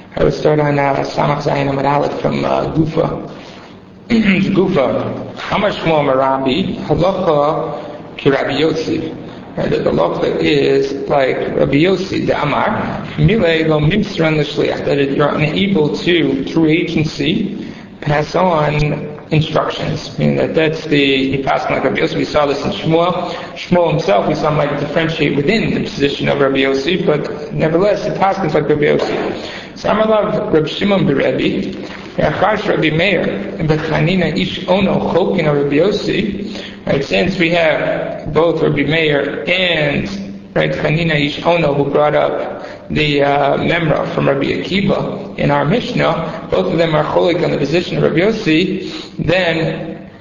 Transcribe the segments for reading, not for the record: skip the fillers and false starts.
I would start on Samach Zayin Amud Aleph from Gufa. Gufa. Amar Shmuel Marabi Halacha ki Rabbi Yossi. The halacha is like Rabbi Yossi the Amar Milei lo mimsran l'shliach, that you're unable to, through agency, pass on instructions. Meaning that's he passed like Rabbi Yossi. We saw this in Shmuel. Shmuel himself, we saw him like differentiate within the position of Rabbi Yossi, but nevertheless, he passed like Rabbi Yossi. So I'm allowed Rabbi Shimon Berebi, Yachash Rabbi Meir, and Bechanina Ish Ono Chokin Rabbi Yossi. Right, since we have both Rabbi Meir and Chanina Ish Ono who brought up the memra from Rabbi Akiva in our Mishnah, both of them are cholik on the position of Rabbi Yossi, then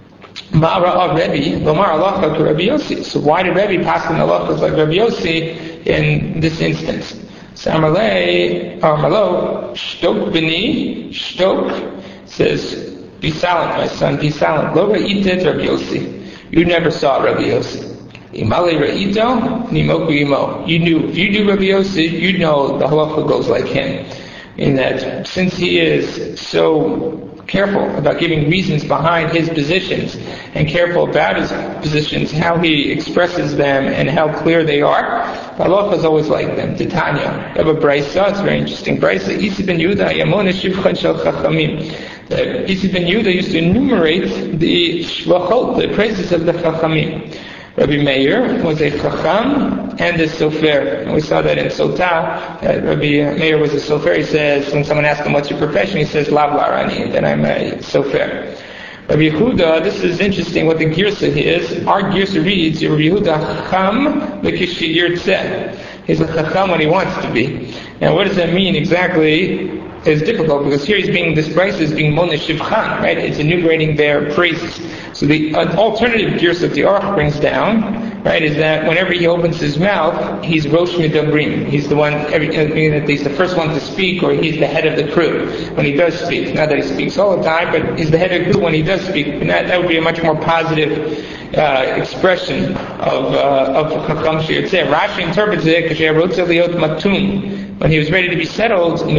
Ma'ara Rebbe, Lomar Halacha to Rabbi Yossi. So why did Rebbe pass on halachas like Rabbi Yossi in this instance? So Amarle, Marlo, Shtok B'ni, Shtok says, be silent, my son, be silent. Lo Ra'itet Rabbi Yossi. You never saw Rabbi Yossi. Imale Ra'ito, Nimoku Imo. You knew, if you knew Rabbi Yossi, you'd know the halacha goes like him. In that, since he is so careful about giving reasons behind his positions, and careful about his positions, how he expresses them, and how clear they are, the halacha is always like them. Titania. You have a brisa, it's a very interesting brisa. Isi ben Yehuda, Yamon Shivchan Shel Chachamim. Isi ben Yehuda used to enumerate the shlachot, the praises of the Chachamim. Rabbi Meir was a Chacham and a Sofer. And we saw that in Sotah, that Rabbi Meir was a Sofer. He says, when someone asks him, what's your profession? He says, Lav Larani, that I'm a Sofer. Rabbi Yehuda, this is interesting what the Girsa is. Our Girsa reads, Rabbi Yehuda Chacham L'kishi Yirtzeh. He's a Chacham when he wants to be. Now what does that mean exactly? It's difficult because here this brisa is being Mona Shivchan, right? It's enumerating their praises. So the alternative gears that the Aruch brings down, right, is that whenever he opens his mouth, he's Rosh Midabrim. He's the one, he's the first one to speak, or he's the head of the crew when he does speak. Not that he speaks all the time, but he's the head of the crew when he does speak. And that would be a much more positive expression of Chacham Shirtzeh. Rashi interprets it because when he was ready to be settled, and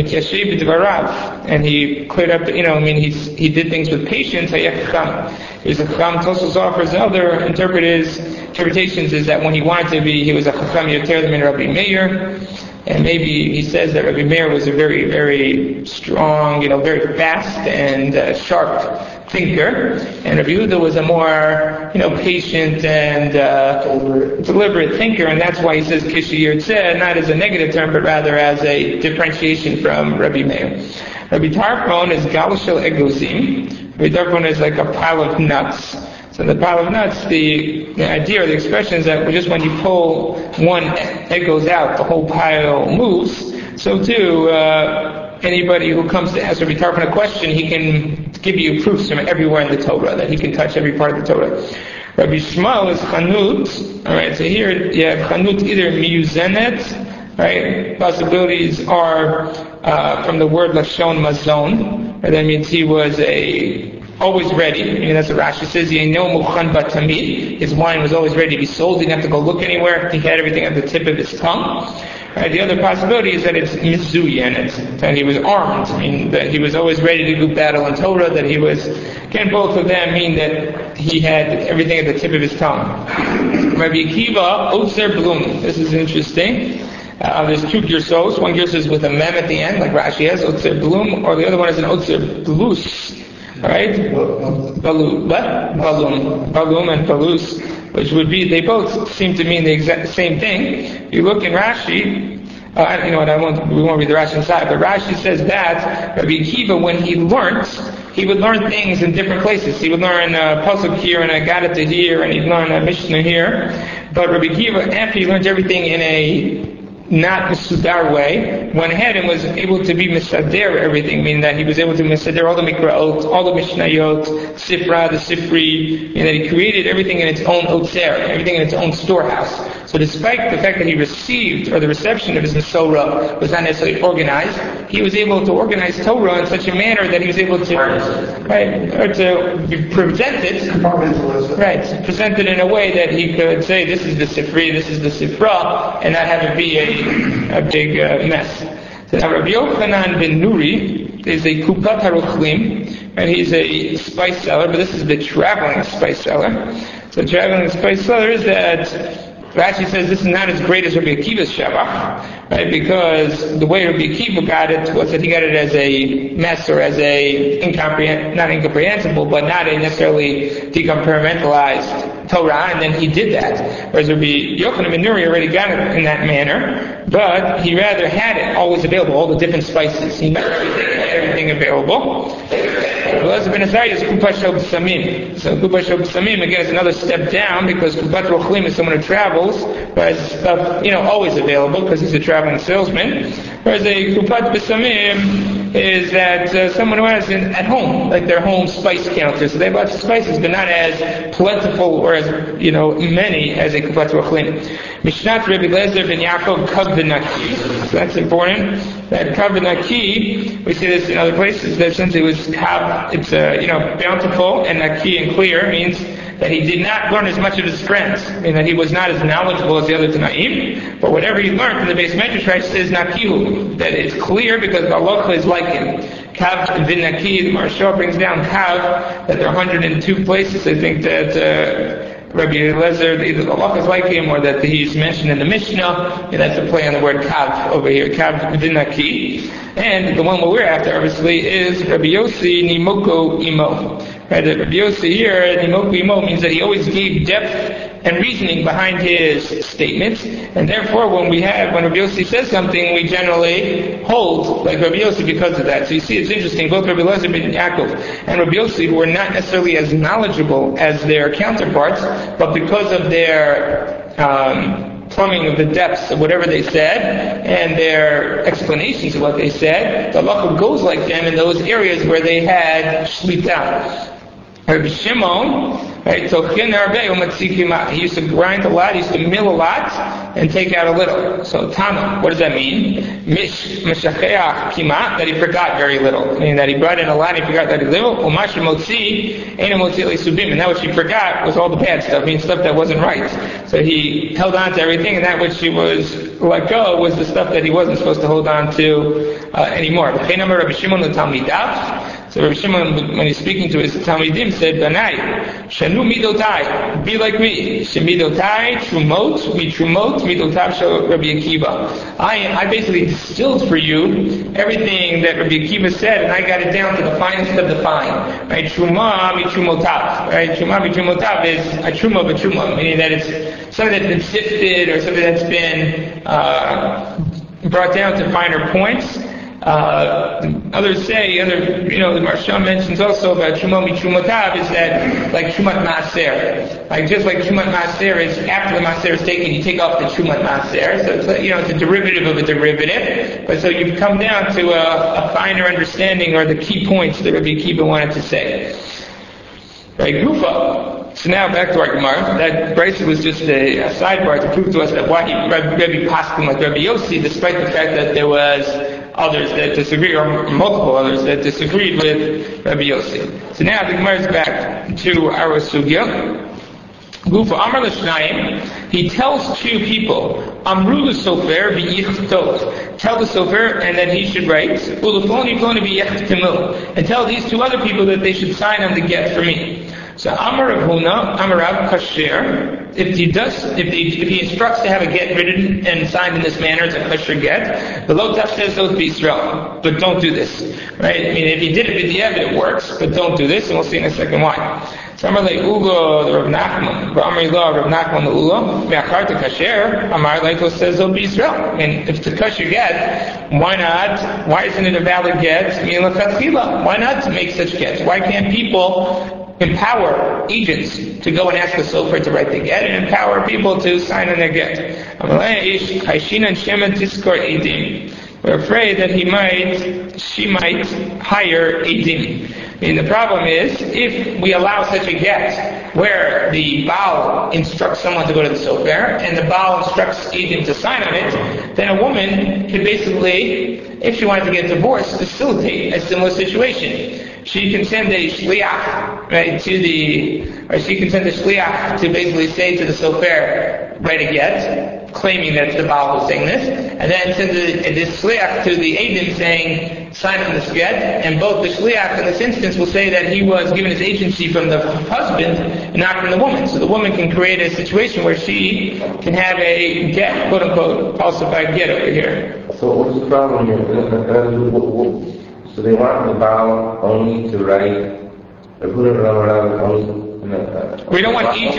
he cleared up, he did things with patience. There's a Chacham. Tosfos offers other interpretations is that when he wanted to be, he was a Chacham Yoter than Rabbi Meir. And maybe he says that Rabbi Meir was a very, very strong, very fast and sharp thinker, and Rabbi Yehuda was a more, patient and deliberate thinker, and that's why he says Kishi Yirtzeh, not as a negative term, but rather as a differentiation from Rabbi Meir. Rabbi Tarfon is Galashel Egozim. Rabbi Tarfon is like a pile of nuts. So the pile of nuts, the idea or the expression is that just when you pull one egg goes out, the whole pile moves. So too, anybody who comes to ask Rabbi Tarfon a question, he can give you proofs from everywhere in the Torah, that he can touch every part of the Torah. Rabbi Shmuel is Chanut. Alright, so here you have Chanut either Miuzenet, right? Possibilities are from the word Lashon Mazon. That means he was always ready. That's what Rashi says. His wine was always ready to be sold. He didn't have to go look anywhere. He had everything at the tip of his tongue. Right, the other possibility is that it's mizuyenet, that he was armed, that he was always ready to do battle in Torah, that he was, again, both of them mean that he had everything at the tip of his tongue. Rabbi Akiva, Otzer Blum. This is interesting. There's two girsos. One girsa is with a mem at the end, like Rashi has, Otzer Blum, or the other one is an Otzer Blus. Right? Balum and Balus, which would be, they both seem to mean the exact same thing. You look in Rashi, we won't read the Rashi inside, but Rashi says that Rabbi Akiva, when he would learn things in different places. He would learn a pasuk here and a Gadata here, and he'd learn a Mishnah here. But Rabbi Akiva, after he learned everything in a not Mesudar way, went ahead and was able to be Mesader everything, meaning that he was able to Mesader all the Mikraot, all the Mishnayot, Sifra, the Sifri, and that he created everything in its own Otzer, everything in its own storehouse. So despite the fact that he received, or the reception of his Mesorah was not necessarily organized, he was able to organize Torah in such a manner that he was able to, present it in a way that he could say, this is the Sifri, this is the Sifra, and not have it be a big mess. So So now Rabbi Yochanan ben Nuri is a Kupat HaRochlim, and he's a spice seller, but this is the traveling spice seller. So traveling spice seller is that Rashi says this is not as great as Rabbi Akiva's Shabbat, right? Because the way Rabbi Akiva got it was that he got it as a mess or as a not incomprehensible, but not a necessarily decompartmentalized Torah, and then he did that. Whereas Rabbi Yochanan ben Nuri already got it in that manner, but he rather had it always available, all the different spices. He made everything available. Elazar ben Azariah is Kupat Shel B'Samim. So Kupat Shel B'Samim again is another step down because Kupat Rochlim is someone who travels, who has stuff, always available because he's a traveling salesman. Whereas a Kupat B'Samim is that someone who has it at home, like their home spice counter. So they have lots of spices, but not as plentiful or as many as a Kupat Rochlim. Mishnat Rabbi Elazar ben Yaakov Kav v'Naki. So that's important. That Kav v'Naki, we see this in other places, that since it was Kav, it's bountiful, and Naki and clear means that he did not learn as much of his friends, and that he was not as knowledgeable as the other Tanaim, but whatever he learned from the base Medrash is Nakihu, that it's clear because the halacha is like him. Kav v'Naki, the Maharsha brings down Kav, that there are 102 places, I think that Rabbi Elazar, either the halacha is like him or that he's mentioned in the Mishnah, and that's a play on the word Kav over here, Kav v'Naki. And the one we're after, obviously, is Rabbi Yossi Nimoko Imo. Right, Rabbi Yossi here, Nimoko Imo, means that he always gave depth and reasoning behind his statements, and therefore when Rabbi Yossi says something, we generally hold like Rabbi Yossi because of that. So you see, it's interesting, both Rabbi Elazar ben Yaakov and Rabbi Yossi, who were not necessarily as knowledgeable as their counterparts, but because of their plumbing of the depths of whatever they said and their explanations of what they said, the halacha goes like them in those areas where they had shlita. Rabbi Shimon, right, he used to grind a lot, he used to mill a lot, and take out a little. So Tana, what does that mean? Mishacheach kima, that he forgot very little. Meaning that he brought in a lot, he forgot very little. Umash motzi, ena motzi le'subim, and that which he forgot was all the bad stuff, meaning stuff that wasn't right. So he held on to everything, and that which he was let go was the stuff that he wasn't supposed to hold on to anymore. Rabbi Shimon l'talmidav. So Rabbi Shimon, when he's speaking to his Talmidim, said, Banai, Shanu midotai, be like me. Shemidotai, trumot, midotav shel Rabbi Akiva. I basically distilled for you everything that Rabbi Akiva said, and I got it down to the finest of the fine. Right? Truma, mitrumotav. Right? Truma, mitrumotav is a truma of a truma, meaning that it's something that's been sifted or something that's been brought down to finer points. Others say, the Maharsha mentions also about Trumot Mitrumotav is that like Trumat Maaser. Like just like Trumat Maaser is after the Maaser is taken, you take off the Trumat Maaser. So it's it's a derivative of a derivative. But so you come down to a finer understanding or the key points that Rabbi Akiva wanted to say. Right, Gufa. So now back to our Gemara. That Brisa was just a sidebar to prove to us that why Rabbi Paskin like Rabbi Yossi, despite the fact that there was others that disagree, or multiple others that disagreed with Rabbi Yossi. So now the Gemara is back to our sugya. Gufa Amar l'shnayim, he tells two people, Amru l'sofer v'yichtot, tell the sofer and that he should write, Ulufoni ploni v'yichtimu, and tell these two other people that they should sign on the get for me. So Amar Rav Huna, Amar Rav Kasher, if he instructs to have a get written and signed in this manner, it's a kasher get. The Lotaf says those be Israel, but don't do this, right? I mean, if he did it with the it works, but don't do this, and we'll see in a second why. So Amar Le'ulo, Rav Nachman, Amar Lo, Rav Nachman Le'ulo, Me'achar to kasher, Amar Le'ulo says those be Israel. I mean, if it's a kasher get, why not? Why isn't it a valid get? I mean, why not make such gets? Why can't people empower agents to go and ask the sofer to write the get and empower people to sign on their get? We're afraid that she might hire Eidim. I mean, the problem is, if we allow such a get, where the Baal instructs someone to go to the sofer, and the Baal instructs Eidim to sign on it, then a woman could basically, if she wanted to get divorced, facilitate a similar situation. She can send a shliach, right, she can send a shliach to basically say to the sofer, write a get, claiming that the Baal was saying this, and then sends this shliach to the Eidim saying, sign on this get, and both the shliach in this instance will say that he was given his agency from the husband and not from the woman. So the woman can create a situation where she can have a get, quote unquote, falsified get over here. So what's the problem here? So they want the Baal only to write, we don't want agents.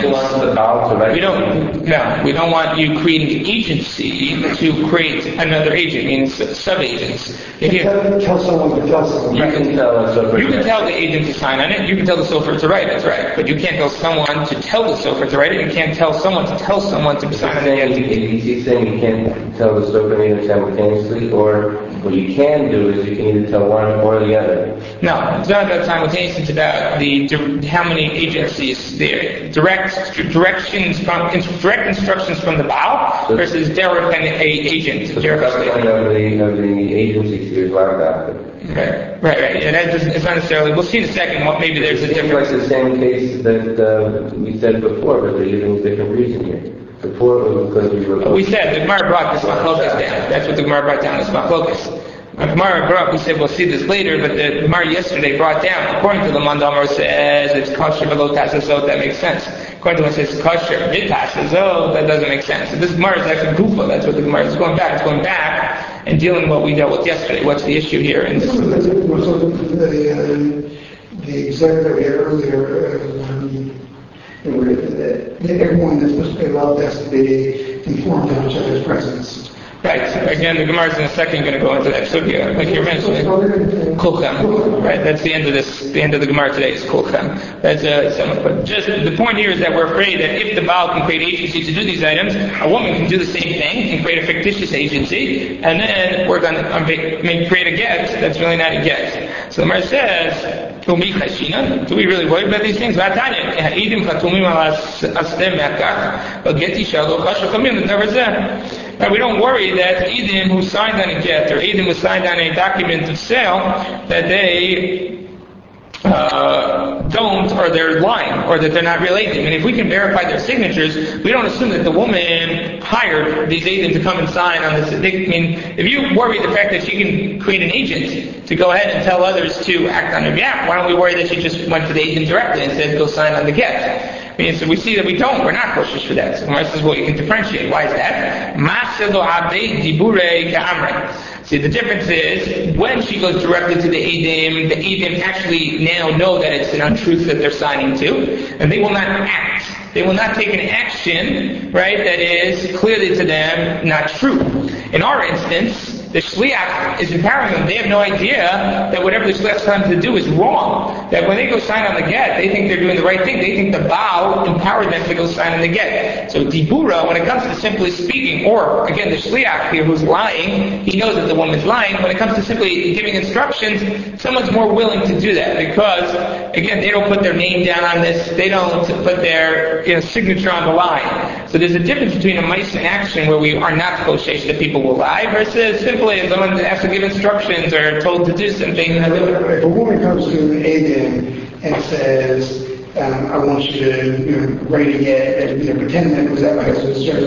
We don't want you creating an agency to create another agent, meaning sub-agents. You can tell someone to tell someone. You can tell the agent to sign on it. You can tell the sofer to write it, right? But you can't tell someone to tell the sofer to write it. You can't tell someone to sign on it. He's saying you can't tell the sofer either simultaneously, or what you can do is you can either tell one or the other. No, it's not about simultaneous. It's about how many agencies there. Direct instructions from the Baal versus derech and a agent. So the government of the agency here is allowed that. Right. And that doesn't, it's not necessarily. We'll see in a second. Maybe there's a difference. It's like the same case that we said before, but they're using a different reason here. Before it was because we were. We said the Gemara brought this machlokas down. That's what the Gemara brought down. This machlokas. The Gemara brought. We said we'll see this later, but the Gemara yesterday brought down. According to the Mandamar says it's kosher below tasazot. That makes sense. According to one says kosher mid tasazot. That doesn't make sense. So this Gemara is actually gufa. That's what the Gemara is going back. It's going back and dealing with what we dealt with yesterday. What's the issue here? In this? The example that we had earlier, everyone that's supposed to be allowed has to be informed of each other's presence. Right. Again, the Gemara is in a second going to go into that sugya, like you're mentioning. Kulchem. Right. That's the end of this. The end of the Gemara today is Kulchem. That's but just the point here is that we're afraid that if the Baal can create agency to do these items, a woman can do the same thing and create a fictitious agency, and then we're going to create a get that's really not a get. So the Gemara says, do we really worry about these things? We don't worry that Eidim who signed on a get or Eidim who signed on a document of sale that they don't, or they're lying, or that they're not related. And if we can verify their signatures, we don't assume that the woman hired these Eidim to come and sign on this. If you worry the fact that she can create an agent to go ahead and tell others to act on her behalf, why don't we worry that she just went to the agent directly and said, go sign on the get? So we see that we don't. We're not cautious for that. So the Gemara says, well, you can differentiate. Why is that? See, the difference is when she goes directly to the Eidim actually now know that it's an untruth that they're signing to, and they will not act. They will not take an action, right, that is clearly to them not true. In our instance, the shliach is empowering them. They have no idea that whatever the shliach is trying to do is wrong. That when they go sign on the get, they think they're doing the right thing. They think the Baal empowered them to go sign on the get. So dibura, when it comes to simply speaking, or again the shliach here who's lying, he knows that the woman's lying. When it comes to simply giving instructions, someone's more willing to do that because, again, they don't put their name down on this. They don't put their signature on the line. So there's a difference between a mice and action where we are not kosher that people will lie versus simply if someone has to give instructions or told to do something. If a woman comes to Eidim and says, I want you to write a get and pretend that it was at my husband's church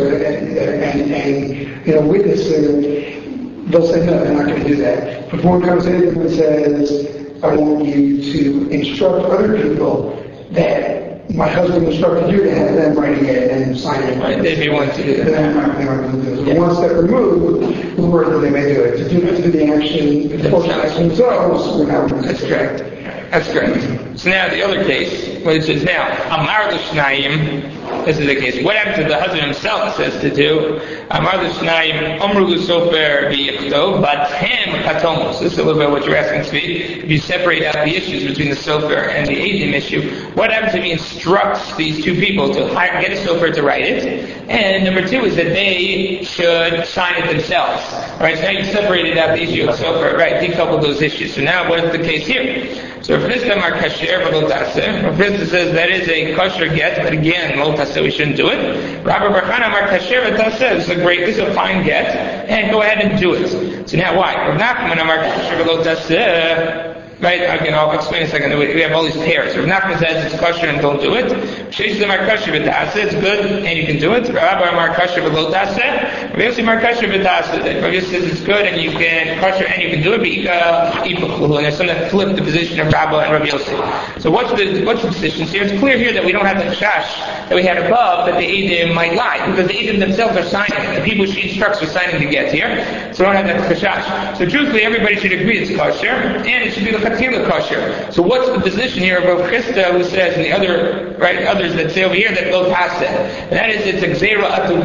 and witness it, they'll say no, they're not going to do that. If a woman comes to Eidim and says, I want you to instruct other people that my husband instructed you to have them write it and sign it. Right, they'd be willing to do that. Then they might do that. One step removed, the word that they may do it. To do the action, themselves, we're not going to do it. That's correct. So now the other case, which is now, Amar l'shnayim, this is the case. What happens if the husband himself says to do, Amar l'shnayim, Omru l'sofer v'yichtov, batem katomos. This is a little bit what you're asking, Tzvi. If you separate out the issues between the sofer and the Eidim issue, what happens if he instructs these two people to get a sofer to write it? And number two is that they should sign it themselves. Alright, so now you separated out the issue of sofer, right, decoupled those issues. So now what is the case here? So if this are kasher v'lo taseh, if this says that is a kosher get, but again, lo taseh, we shouldn't do it. Rabbi Bar Chana amar kasher v'taseh, this is a fine get, and go ahead and do it. So now why? Rav Nachman amar kasher v'lo taseh, Right? Again, I'll explain in a second. We have all these pairs. Rav Nachman says it's kosher and don't do it. Sheish Amar kosher v'tase, it's good and you can do it. Rav Amar kosher v'lo taseh. Rav Yossi Amar kosher v'tase. Rav Yossi says it's good and you can kosher and you can do it. And there's some that flip the position of Rabba and Rav Yossi. So what's the position here? It's clear here that we don't have the chash that we had above that the Eidim might lie because the Eidim themselves are signing. The people she instructs are signing to get here. So we don't have that chash. So truthfully, everybody should agree it's kosher and it should be the kosher. So what's the position here of Rav Chisda who says, and the others that say over here that lo taseh, and that is it's a gzeira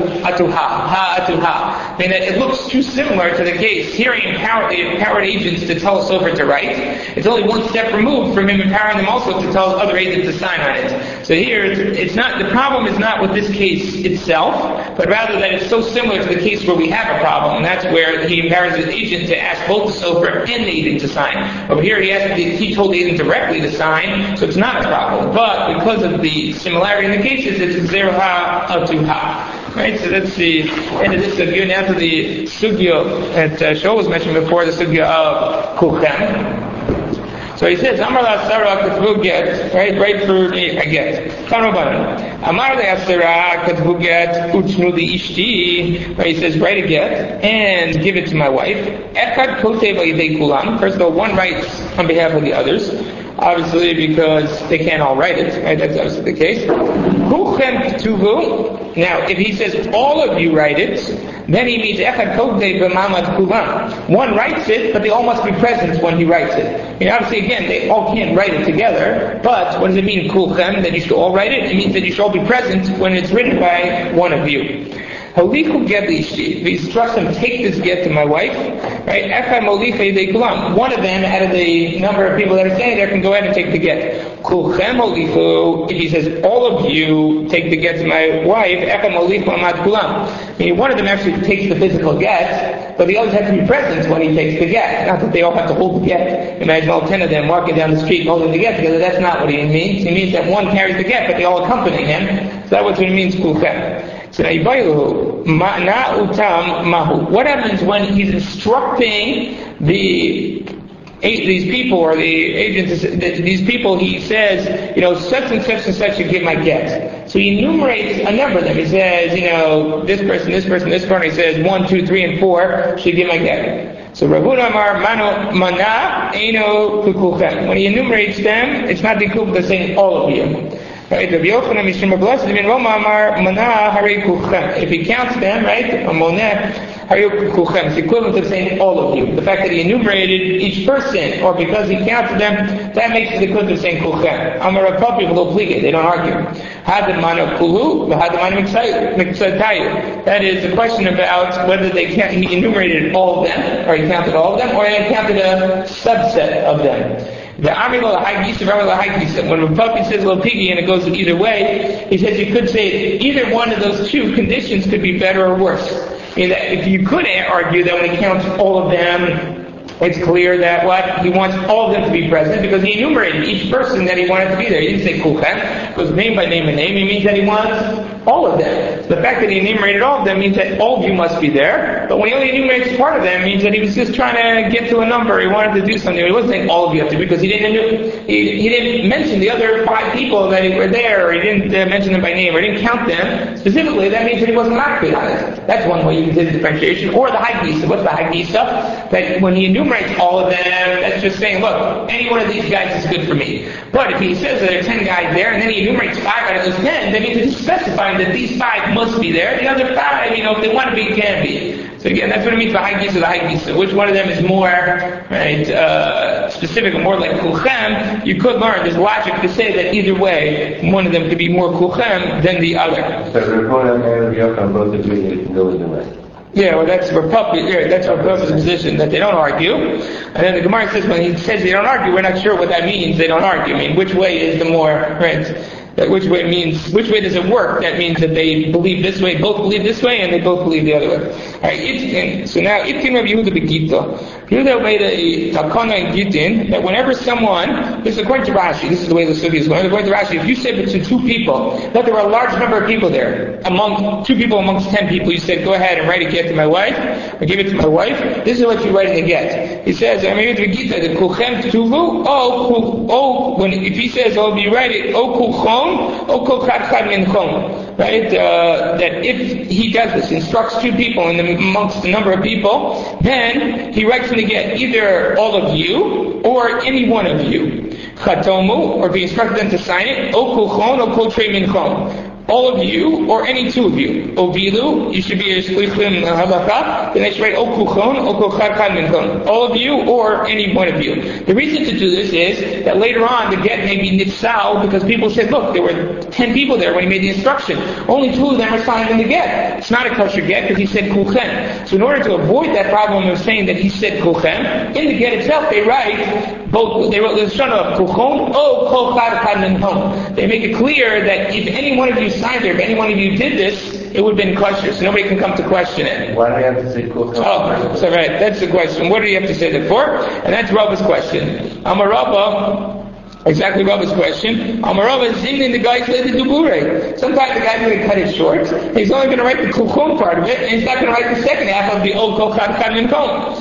atuha. I mean, it looks too similar to the case. Here he empowered agents to tell Sofer to write. It's only one step removed from him empowering them also to tell other agents to sign on it. So here it's not, the problem is not with this case itself, but rather that it's so similar to the case where we have a problem, and that's where he empowers his agent to ask both the Sofer and the agent to sign. Over here he told the agent directly to sign, so it's not a problem. But because of the similarity in the cases, it's zerha atuha. Right? So that's the end of this sugya. Now to the sugya that Shaul was mentioning before, the sugya of kulchem. So he says, Amar la'asara katvu get, right for me, I get. Tanoban. Amar la'asara katvu get, uchnu li ishti, he says, write a get, and give it to my wife. Echad kotei v'yidei kulam. First of all, one writes on behalf of the others. Obviously, because they can't all write it, right? That's obviously the case. Kuchem ktuvu. Now, if he says all of you write it, then he means echad kotei v'mamad kulam. One writes it, but they all must be present when he writes it. Obviously, again, they all can't write it together, but what does it mean, kulchem, that you should all write it? It means that you should all be present when it's written by one of you. Haliku get ishti. We instruct them, take this get to my wife, right? One of them, out of the number of people that are standing there, can go ahead and take the get. Kulchem holiku. If he says, all of you take the get to my wife, one of them actually takes the physical get, but the others have to be present when he takes the get. Not that they all have to hold the get. Imagine all 10 of them walking down the street holding the get together. That's not what he means. He means that one carries the get, but they all accompany him. So that's what it means, kulchem. So what happens when he's instructing these people or the agents, these people, he says, such and such should give my get. So he enumerates a number of them. He says, this person, this person, this person. He says 1, 2, 3, and 4 should give my get. So Rav Huna Amar Mana Eino Kukulchem. When he enumerates them, it's not the equivalent of saying all of you. Right? Rabbi Yochanan Mishum Blessed in Roma Amar Mana Hari Kuchem. If he counts them, right, Moneh Hari Kuchem, it's the equivalent of saying all of you. The fact that he enumerated each person, or because he counted them, that makes it the equivalent of saying Kuchem. Amar Rapapi V'lo Plige. They don't argue. Had Mana Kulu, Had Mana Miksatayu. That is the question about whether he enumerated all of them, or he counted all of them, or he counted a subset of them. The Amilo Lahagisa, when Rapapi says Lo Pigi and it goes either way, he says you could say either one of those two conditions could be better or worse. If you could argue that when he counts all of them, it's clear that he wants all of them to be present because he enumerated each person that he wanted to be there. He didn't say kulchem, it was name by name and name. He means that he wants all of them. So the fact that he enumerated all of them means that all of you must be there. But when he only enumerates part of them, it means that he was just trying to get to a number. He wanted to do something. He wasn't saying all of you have to because he didn't mention the other 5 people that were there, or he didn't mention them by name, or he didn't count them specifically. That means that he wasn't acting on it. That's one way you can do the differentiation. Or the Hagisa. What's the Hagisa? That when he enumerates all of them, that's just saying, look, any one of these guys is good for me. But if he says that there are 10 guys there, and then he enumerates 5 out of those 10, that means he's specifying that these 5 must be there. The other 5, if they want to be, can be. So again, that's what it means by Hagisa or the Hagisa. Which one of them is more specific, more like Kulchem? You could learn. There's logic to say that either way, one of them could be more Kulchem than the other. So Rav and Rav Yochanan both agree that it can go either way. Yeah, well, that's Rapap's position, that they don't argue. And then the Gemara says, when he says they don't argue, we're not sure what that means, they don't argue. Which way is the more, right? Which way does it work? That means that they believe this way, both believe this way, and they both believe the other way. Right, so now, Itkin Rabbi Yehuda Begita. Yehuda made a takana in Gittin that whenever someone, this is according to Rashi, this is the way the sugi is going, according to Rashi, if you said to two people, that there were a large number of people there, among 2 people amongst 10 people, you said, go ahead and write a get to my wife, or give it to my wife, this is what you write in the get. He says, if he says, oh, you write it, o kulchon, o kol chad chad minchon, right, that if he does this, instructs 2 people amongst the number of people, then he writes in the get, either all of you, or any one of you. Chatomu, or if he instructed them to sign it, o kulchon, o kol trei minchon. All of you, or any 2 of you. Ovilu, you should be a shlichim halakha, then they should write o kuchon, o kol chad chad minchon. All of you, or any one of you. The reason to do this is that later on the get may be nifsal, because people said, look, there were 10 people there when he made the instruction. Only 2 of them are signed in the get. It's not a kosher get because he said kulchen. So in order to avoid that problem of saying that he said kulchen, in the get itself they write both, they wrote the shana of kuchon, o kol chad chad minchon. They make it clear that if any one of you signed there, if any one of you did this, it would have been kosher, so nobody can come to question it. Why do you have to say kulchon? Oh, so right, that's the question. What do you have to say that for? And that's Rabba's question. Amarabba, exactly Rabba's question. Amarabba is in the guy said the dubure. Sometimes the guy's going to cut it short. He's only going to write the kulchon part of it, and he's not going to write the second half of the o kol chad chad minchon.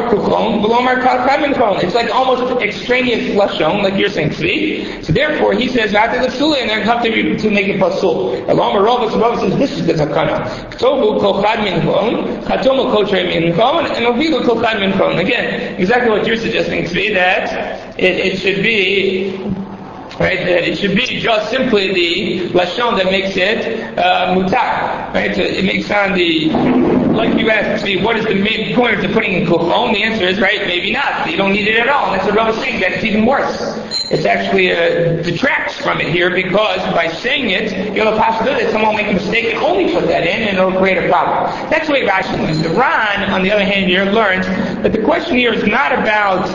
It's like almost extraneous lashon, like you're saying, see? So therefore, he says, and they're come to make it pasul. Rabba says, this is the takana. Ktovu kol chad minchon, chatomu kol trei minchon, and ovilu kol chad minchon. Again, exactly what you're suggesting, see, that it should be, right, it should be just simply the lashon that makes it mutar, right? So it makes on the, like you asked, see, what is the main point of putting in kulchon? The answer is, right, maybe not. You don't need it at all. And that's what Rabbi was saying, that it's even worse. It's actually detracts from it here, because by saying it, you have a possibility that someone will make a mistake and only put that in, and it'll create a problem. That's the way Rashi learns. The Ran, on the other hand, here learns that the question here is not about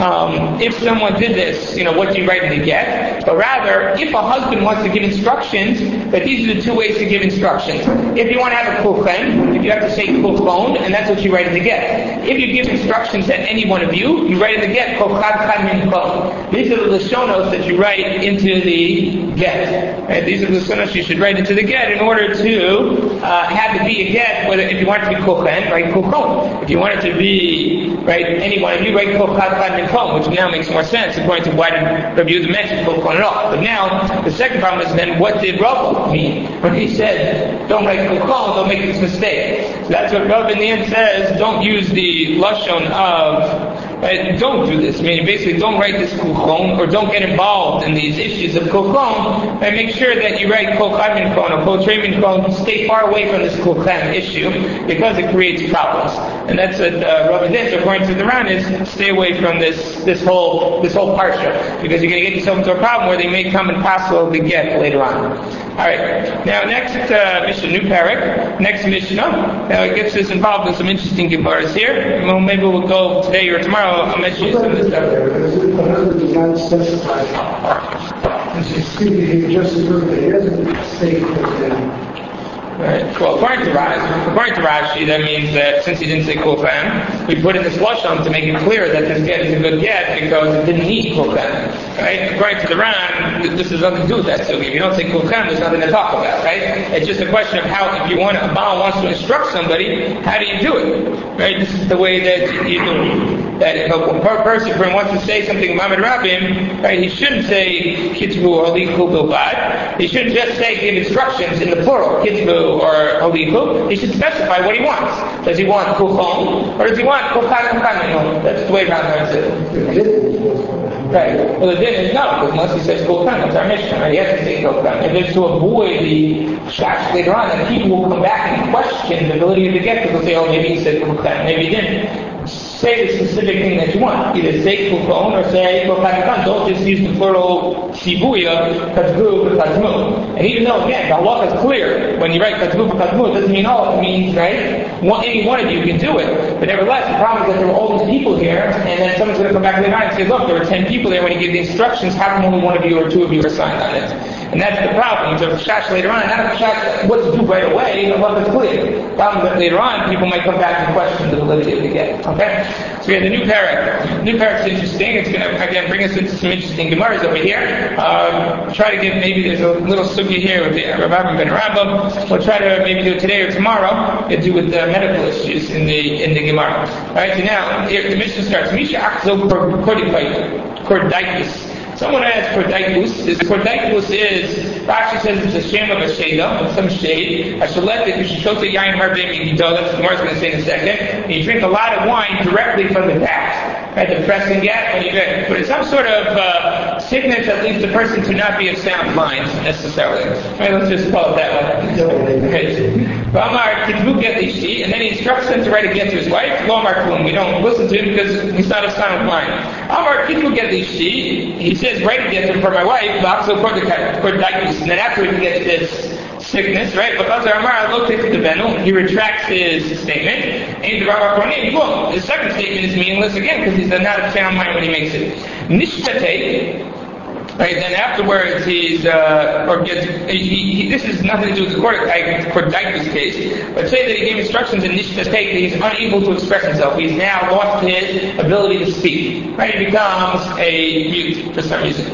if someone did this, what do you write in the get, but rather, if a husband wants to give instructions, that these are the 2 ways to give instructions. If you want to have a kulchen, if you have to say kulchon, and that's what you write in the get. If you give instructions at any one of you, you write in the get, kol chad chad minchon. These are the lashonos that you write into the get. Right? These are the lashonos you should write into the get in order to have it be a get, whether if you want it to be kulchen, write kulchon. If you want it to be, right, any one of you, write kol chad chad minchon, which now makes more sense according to why did Rabbi Yehuda mention kulchon at all. But now, the second problem is then, what did Rabba mean when he said, don't write kulchon, don't make this mistake? So that's what Rabba in the end says, don't use the lashon of, right, don't do this. Meaning basically don't write this kulchon, or don't get involved in these issues of kulchon, and make sure that you write kol chad minchon or kol trei minchon, stay far away from this kulchon issue, because it creates problems. And that's what Rabba did. So according to the Ran, is stay away from this whole parsha, because you're going to get yourself into a problem where they may come and possible to get later on. Alright, now next Mishnah, new parak, next Mishnah, now it gets us involved in some interesting Gemaras here. Well, maybe we'll go today or tomorrow, I'll mention you some of this stuff. The husband does not specify. He just approved that he doesn't say that. Right. Well, according to Rashi, that means that since he didn't say kulchen, we put in this lashon to make it clear that this get is a good get because it didn't need kulchen. Right? According to the Ran, this has nothing to do with that. So if you don't say kulchen, there's nothing to talk about. Right? It's just a question of how, if a Baal wants to instruct somebody, how do you do it? Right? This is the way that you do. That if a person wants to say something Mamad Rabbim, right, he shouldn't say kitvu or lichu bilbad. He shouldn't just say give instructions in the plural, kitvu or alihu. He should specify what he wants. Does he want kulchon or does he want kulchan? That's the way Ran learns it. Right. Well, the din is no, because unless he says kulchan, that's our mission. Right? He has to say kulchan. If it's to avoid the shash later on, then people will come back and question the validity of the get, because they'll say, oh, maybe he said kulchan, maybe he didn't. Say the specific thing that you want. Either say kulchon or say kulchan. Don't just use the plural shibuya, katvu, katmu. And even though, again, the halacha is clear, when you write katvu, katmu, it doesn't mean all. It means, right, any one of you can do it. But nevertheless, the problem is that there were all these people here, and then someone's going to come back later on and say, look, there were 10 people there when he gave the instructions, how come only one of you or 2 of you are signed on it? And that's the problem. So chash later on, not a chash what to do right away, the love is clear. The problem is that later on, people might come back and question the validity of the get. Okay? So we have the new parak. New parak is interesting. It's going to, again, bring us into some interesting Gemaras over here. Try to get, maybe there's a little sugi here with the Rambam ben Rambam. We'll try to maybe do it today or tomorrow. To do with the medical issues in the Gemara. Alright, so now, here, the mission starts. Misha achzo kordaikus. Someone asks Kordaikus. This Kordaikus is, Rashi says it's a shame of a sheda, some shade. Ashaletik, Shishota Yain Harbe Migido, that's what Gemara's going to say in a second. And you drink a lot of wine directly from the tap. Right, the pressing get when you drink. But it's some sort of sickness that leads the person to not be of sound mind, necessarily. Right, let's just call it that way. Okay. And then he instructs him to write a get to his wife. We don't listen to him because he's not of sound mind. He says, write a get to him for my wife. And then afterwards he gets this sickness, right? He retracts his statement. The second statement is meaningless again because he's not of sound mind when he makes it. Nishtate. Right, then afterwards this is nothing to do with the Kordaikus case, but say that he gave instructions in Nishtate that he's unable to express himself. He's now lost his ability to speak. Right, he becomes a mute for some reason.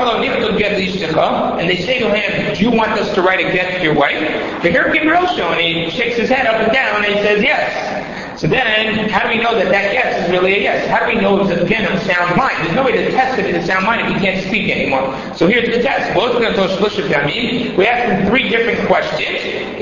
And they say to him, do you want us to write a get to your wife? The Herb Gabriel show, and he shakes his head up and down and he says yes. So then, how do we know that yes is really a yes? How do we know it's again of sound mind? There's no way to test it in sound mind if he can't speak anymore. So here's the test. We ask him 3 different questions.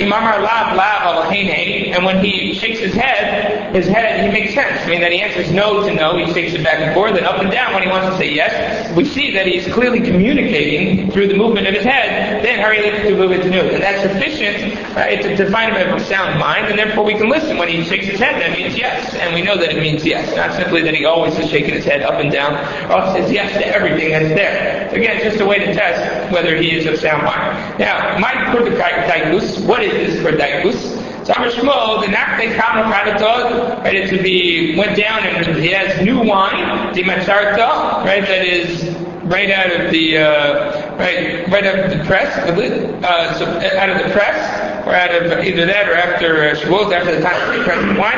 And when he shakes his head, he makes sense. I mean, that he answers no to no, he shakes it back and forth, and up and down when he wants to say yes. We see that he's clearly communicating through the movement of his head, then hurry to move it to no. And that's sufficient, right, to define him as a sound mind, and therefore we can listen when he shakes his head. That means yes, and we know that it means yes. Not simply that he always is shaking his head up and down, or says yes to everything that's there. So again, it's just a way to test whether he is of sound mind. Now, my Kordaikus, what is this Kordaikus? So Amar Shmuel, the Nakte Kama Padatod, right, it to be, went down and he has new wine, the Macharta, right, that is right out of the right out of the press, so out of the press, or out of either that or after Shavuot, after the time of the wine.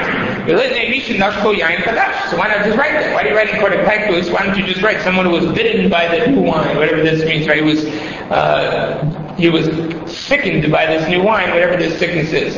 So why not just write that? Why are you writing Kordaikus? Why don't you just write someone who was bitten by the new wine, whatever this means, right? He was sickened by this new wine, whatever this sickness is.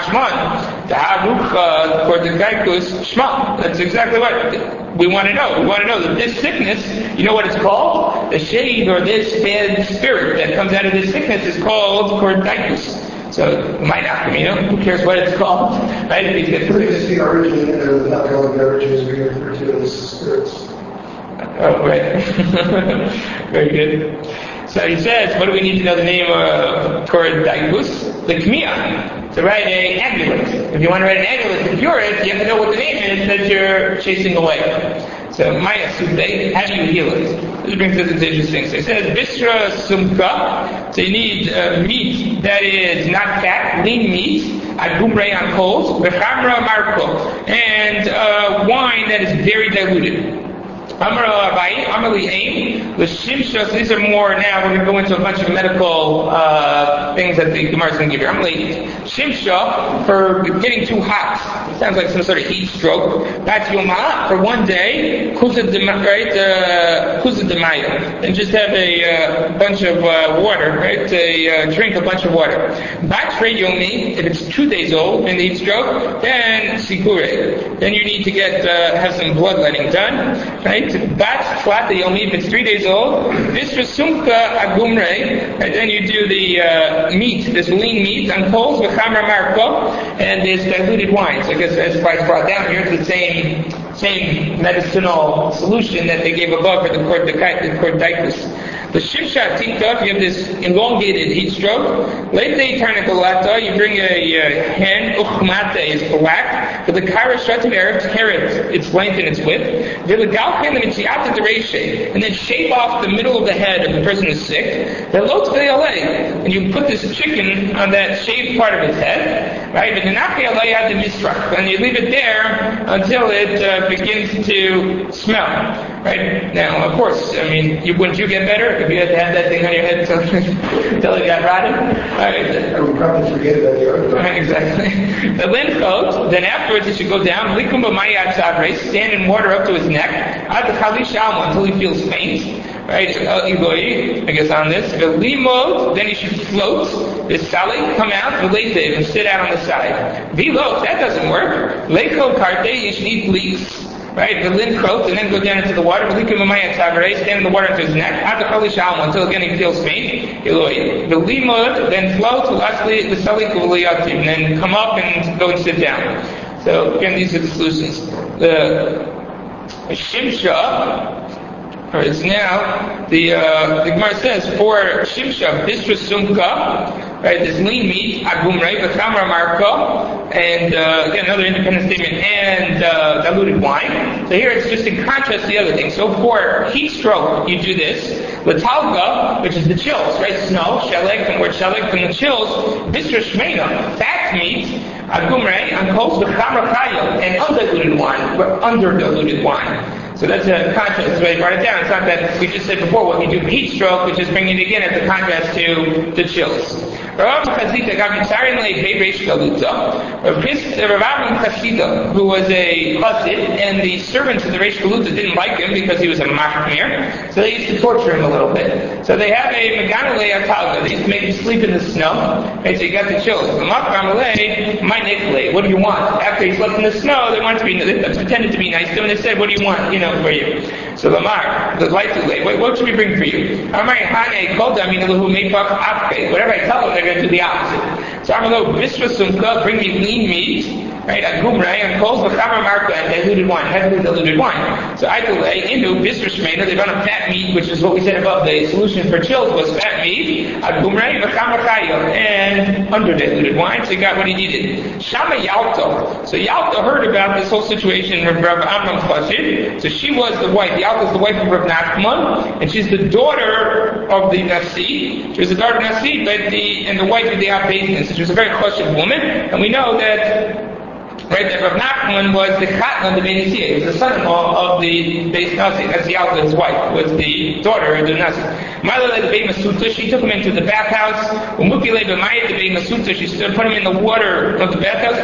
That's exactly what we want to know. We want to know that this sickness, you know what it's called? The shade or this bad spirit that comes out of this sickness is called Kordaikus. So, who cares what it's called? Right? If you It's the origin of the alcoholic beverages we refer to as spirits. Oh, right. Very good. So he says, what do we need to know the name of Kordaikus? The Kmiya. To write an amulet. If you want to write an amulet to cure it, you have to know what the name is that you're chasing away. So, Maya Sudei, how do you heal it? This brings us into interesting. So it says, Bishra Sumka. So you need meat that is not fat, lean meat, agumrei on coals, v'chamra marko, and wine that is very diluted. Amar Abai, Amali Aim, the Shimshas, these are more now, we're going to go into a bunch of medical things that the Gemara is going to give you. Amali Shimsha, for getting too hot. It sounds like some sort of heat stroke. Bat Yoma, for one day, Kuza Demaya, and just have a bunch of water, right? Drink a bunch of water. Bat Tre Yomi, if it's 2 days old in the heat stroke, then Sikure. Then you need to have some bloodletting done, right? Bat Tlata Yomi, if it's 3 days old, Visra Sumka Agumre, and then you do the meat, this lean meat on coals with Chamra Marko, and this diluted wine. So I guess that's why it's brought down here. It's the same medicinal solution that they gave above for the Kordaikus. The Shimsha Tiktok, you have this elongated heat stroke. Late Tarnakolata, you bring a hen, Uchmate is black, but the Kaira Shativ Erev, carrot, its length and its width. and then shave off the middle of the head of the person who's sick, and you put this chicken on that shaved part of his head, right? And you leave it there until it begins to smell, right? Now, of course, wouldn't you get better if you had to have that thing on your head until it got rotten? Right? I would probably forget about the other. Right, exactly. The lint coat, then afterwards it should go down, stand in water up to his neck, until he feels faint. Right, I guess on this. Limod, then he should float. The sali, come out, relate and sit out on the side. Vilot, that doesn't work. Leko karte, you should eat leeks. Right, the lint coat, and then go down into the water. Stand in the water into his neck. Until again he feels faint. The limod, then float. Lastly, the sali, and then come up and go and sit down. So again, these are the solutions. The shimsha. It's now the Gemara says for shimsha bistra sumka, right? This lean meat agumrei v'chamra marko, and again another independent statement, and diluted wine. So here it's just in contrast to the other thing. So for heat stroke, you do this. Latalga, which is the chills, right? Snow, sheleg, from word sheleg, from the chills. Bistra shmeina, fat meat. Agumrei, on coals v'chamra kayo, and undiluted wine, under-diluted wine. So that's a contrast, the way you write it down. It's not that we just said before, when we do heat stroke, which is bringing it again as a contrast to the chills. Rav Chasida, who was a chassid, and the servants of the Reish Galuta didn't like him because he was a machmir, so they used to torture him a little bit. So they have a meganale atalga. They used to make him sleep in the snow, right? So you got the chills. What do you want? After he slept in the snow, they pretended to be nice to him, and they said, what do you want, for you? So Lamar, the light too late. What should we bring for you? Whatever I tell them, they're going to do the opposite. So bring me lean meat, right? Agumrei, and coals v'chamra marka, and diluted wine, heavily diluted wine. So I delay into bistra shmeina. They run a fat meat, which is what we said above. The solution for chills was fat meat, agumrei v'chamra kayo, and under diluted wine. So he got what he needed. Shama Yalto. So Yalto heard about this whole situation with Rav Amram Chassid. So she was the wife. Yalto is the wife of Rav Nachman, and she's the daughter of the Nasi. She was the daughter of Nasi, and the wife of the Abedin. So she was a very chashuv woman, and we know that. Right, that Rav Nachman was the Chatna of the Beis Nasi. He was the son-in-law of the Beis Nasi. That's Yalta, his wife, was the daughter of the Nasi. She took him into the bathhouse. She put him in the water of the bathhouse.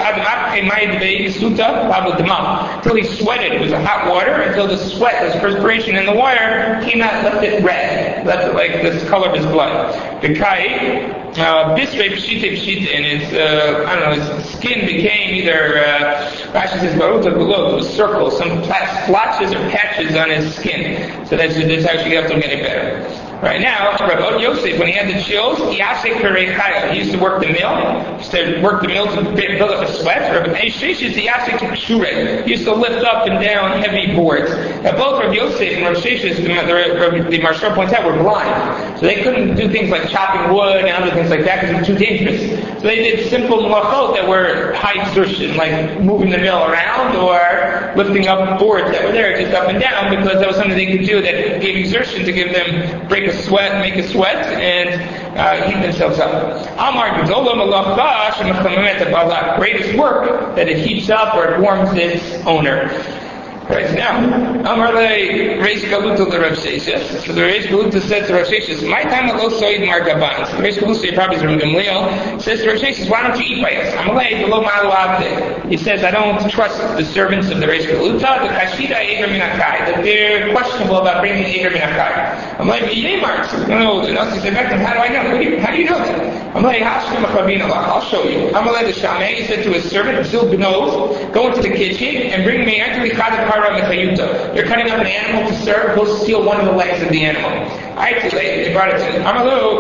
Until he sweated. It was a hot water, until the sweat, this perspiration in the water, came out, left it red. Left it like this color of his blood. And his skin became either, Rashi says, Baruta below, it was circles, some splotches or patches on his skin. So that's how she got to get it better. Right now, Rabbi Yosef, when he had the chills, he used to work the mill. He used to work the mill to build up a sweat. He used to lift up and down heavy boards. Now, both Rabbi Yosef and Rabbi Sheshes, the Maharsha points out, were blind. So they couldn't do things like chopping wood and other things like that because it was too dangerous. So they did simple malachot that were high exertion, like moving the mill around or lifting up boards that were there just up and down, because that was something they could do that gave exertion to give them make a sweat, and heat themselves up. Amar greatest work that it heats up or it warms its owner. Right now, Amarle Reish Galuta the Rav Sheshes. So the Reish Galuta says to Rav Sheshes, "My time ago soid margaban." So Reish Galuta probably is from Gamliel. Says to Rav Sheshes, "Why don't you eat by us?" Amalei below ma'alavde. He says, "I don't trust the servants of the Reish Galuta. The kashida eger minakai, that they're questionable about bringing eger minakai." Amalei b'yemart. No, he said back to him, "How do I know? How do you know that?" Amalei hashkem achavin alach. I'll show you. Amalei the shamei. He said to his servant, "Zil gnov, go into the kitchen and bring me actually chadat." You're cutting up an animal to serve, go steal one of the legs of the animal. They brought it to him.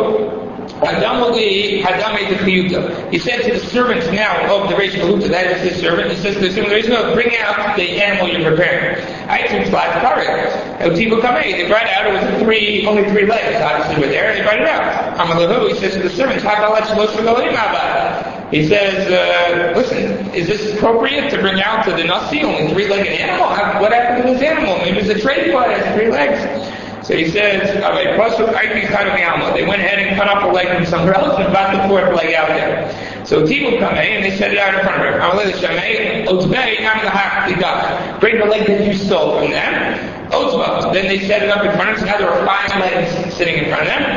He said to the servants now of the Reish Galuta, that is his servant, he says to the servant of the Reish Galuta, bring out the animal you're preparing. They brought out, it was only three legs, obviously were there, and they brought it out. He says to the servants, He says, listen, is this appropriate to bring out to the Nasi only 3-legged animal? What happened to this animal? Maybe it's a trade blood, it has 3 legs. So he says, they went ahead and cut off a leg from somewhere else and brought the 4th leg out there. So Tibu Kameh, and they set it out in front of her. Bring the leg that you stole from them. Otzma. Then they set it up in front of them, so now there were 5 legs sitting in front of them.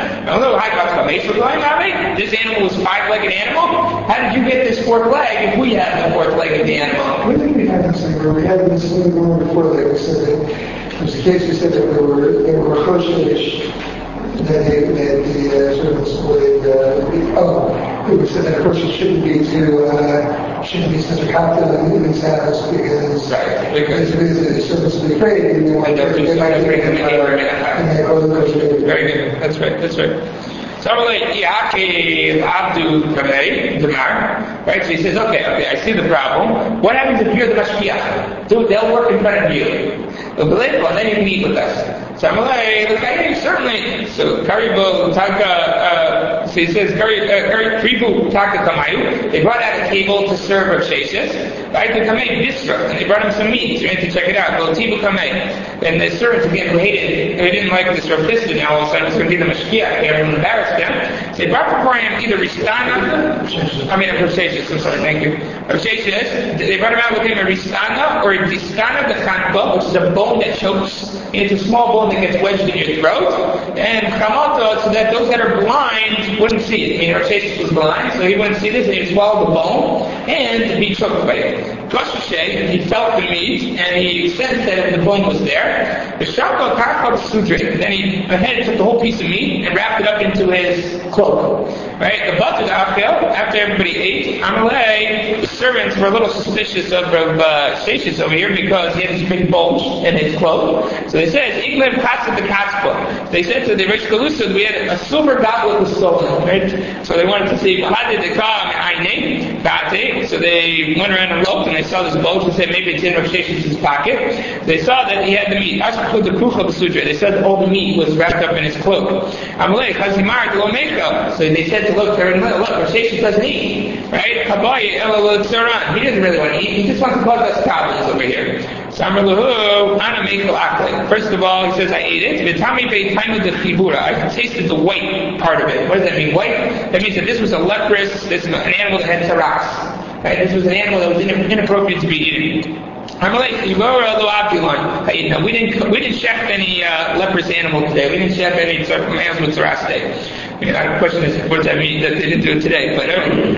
This animal was 5-legged animal? How did you get this 4th leg if we have the 4th leg of the animal? We think we had this thing where we had this thing going before that we said that there was a case we said that there were choshesh that the servants would we said that choshesh shouldn't be such a cocktail in Sabbath because the servants would be afraid and they might Very good. That's right. So right? So he says, okay, I see the problem. What happens if you're the mashgiach? They'll work in front of you. They'll be late, and then you can eat with us. So I'm like, certainly. So Karibu Taka, so he says, Karibu Taka Kamayu, they brought out a table to serve Rav Sheshes, right? To Kamei Bisra, and they brought him some meat, so we had to check it out. Well, Tibu Kamei. And the servants again who hated, they didn't like this Rav Chisda, now all of a sudden it's going to be the mashgiach, they everyone embarrassed him. So they brought before him either Rav Sheshes, I'm sorry, thank you. Rav Sheshes, they brought him out with him a Ristana or a Distana de Chanpa, which is a bone that chokes, and it's a small bone that gets wedged in your throat, and Chamoto, so that those that are blind wouldn't see it. I mean, Rav Sheshes was blind, so he wouldn't see this, and he'd swallow the bone, and be choked by it. Goshashay, he felt the meat, and he sensed that the bone was there. The Shako Karkot Sudre, then he took the whole piece of meat and wrapped it up into his cloak. Right? The Batud Afil, after everybody ate, Amalei, the servants were a little suspicious of Rav Sheshes over here because he had this big bulge in his cloak. So they said, Iglim Katsa the Katzpa. They said to the rich Galusud, we had a silver goblet was stolen, right? So they wanted to see, how did they come? So they went around and looked and they saw this bulge and said, maybe it's in Rav Sheshes' pocket. They saw that he had the meat. They said all the meat was wrapped up in his cloak. So they said to look, Rav Sheshes doesn't eat, right? He doesn't really want to eat. He just wants to cause us problems over here. First of all, he says, I ate it. I tasted the white part of it. What does that mean, white? That means that this was a leprous, this is an animal that had taras. Right? This was an animal that was inappropriate to be eaten. We didn't chef any leprous animal today. We didn't chef any animals with taras today. The question is, what does that mean that they didn't do it today? But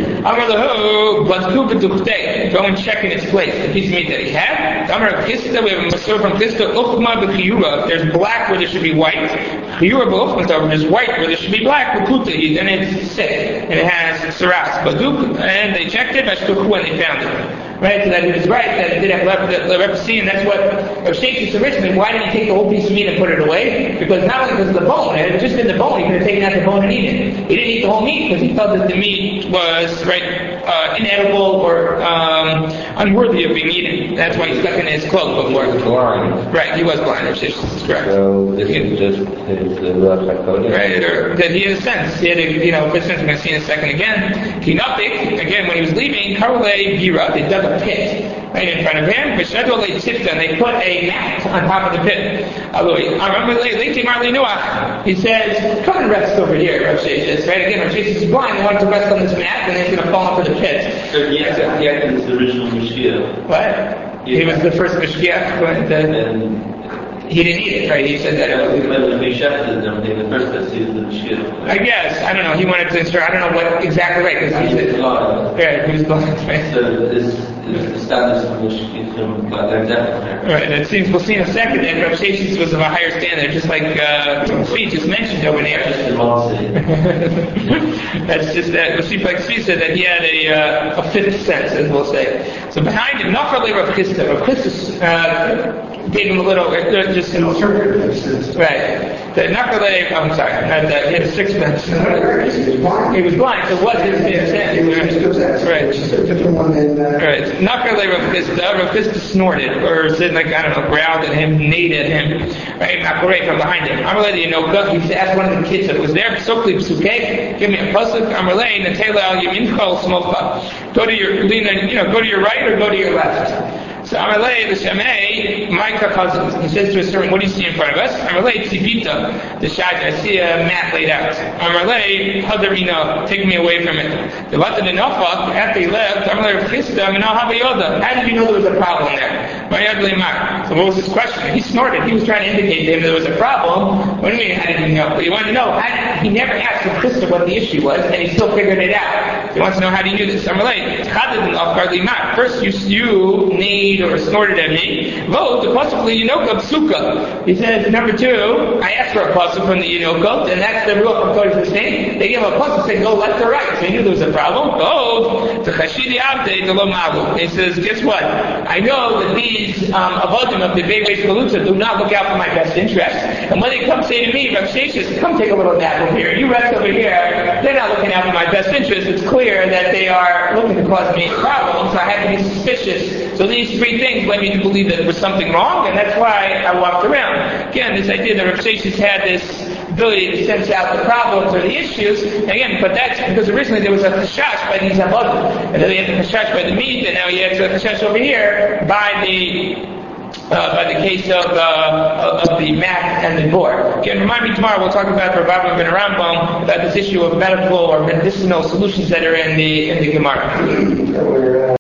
go and check in its place. The piece of meat that he had. We have a masur from Chisda, there's black where there should be white. There's white where there should be black. And it's sick. And it has saras. And they checked it, and they found it. Right, so that he was right, that it did have leprosy, and that's what Rav Sheshes originally, why did he take the whole piece of meat and put it away? Because not only because of the bone, it had just been the bone, he could have taken out the bone and eaten it. He didn't eat the whole meat because he felt that the meat was, inedible or unworthy of being eaten. That's why he stuck it in his cloak before. He was blind. Right, he was blind, Rav Sheshes is correct. So this is just his right, or that he had a sense. He had a, for instance, we're going to see in a second again. Kinopik, again, when he was leaving, Karole Gira, they dug a pit right in front of him, and they put a mat on top of the pit. He says, come and rest over here, Rav Sheshes. Right, again, Rav Sheshes is blind, they wanted to rest on this mat, and he's going to fall into the pit. So he was the original Mashiach. What? He was the first Mashiach, he didn't eat it, right? He said that. I guess. I don't know. He wanted to insert. I don't know what exactly right because he was blind. Yeah, he was blind. Right. So this established right. It seems we'll see in a second that Rav Sheshes was of a higher standard, just like Tzvi just mentioned over there. That's just that. We'll see, like Tzvi said, that he had a fifth sense, as we'll say. So behind him, Nachar Rav Chisda. Rav Chisda gave him a little, just An alternative sense. right. The Nakalei, I'm sorry, he had a sixpence. He was blind, so what is his sense? Right. It's a different one than Right. Nakalei Rav Chisda snorted, or said like, I don't know, growled at him, neighed at him, right? Nakalei from behind him. Amalei, he asked one of the kids that was there, Sokli Psuke, give me a pasuk. Amalei, Natela al Yamincha Smocha. Go to your right or go to your left. So Amalei, the Shemei, Micah cousins. He says to a servant, what do you see in front of us? Amalei, Tzibita, the Shaj, I see a mat laid out. Amalei, Hadarina, take me away from it. The Lata de Nafak, after he left, Amalei Rav Chisda, Minal Havayoda. How did you know there was a problem there? So what was his question? He snorted. He was trying to indicate to him there was a problem. What do you mean, how did you know? But he wanted to know, he never asked Rav Chisda what the issue was, and he still figured it out. He wants to know how do you do this. Amalei, first you need or snorted at me. Vote, possibly Yinoka Psuka. He says, number two, I asked for a pasuk from the Yinokot, and that's the rule according to the thing. They give a pasuk saying go left or right. So he knew there was a problem. Vote, to Chashidi Abde, the Lomalu. He says, guess what? I know that these avodim of the Beis Galutza do not look out for my best interest. And when they come say to me, Rav Sheshes, come take a little nap over here. You rest over here. They're not looking out for my best interest. It's clear that they are looking to cause me a problem, so I have to be suspicious. So these three things led me to believe that there was something wrong, and that's why I walked around. Again, this idea that Rav Sheshes had this ability to sense out the problems or the issues, again, but that's because originally there was a chashash by these avodim, and then he had the chashash by the meat, and now he has a chashash over here by the case of the mat and the board. Again, remind me tomorrow we'll talk about Rav Avram ben Rambam about this issue of medical or medicinal solutions that are in the Gemara.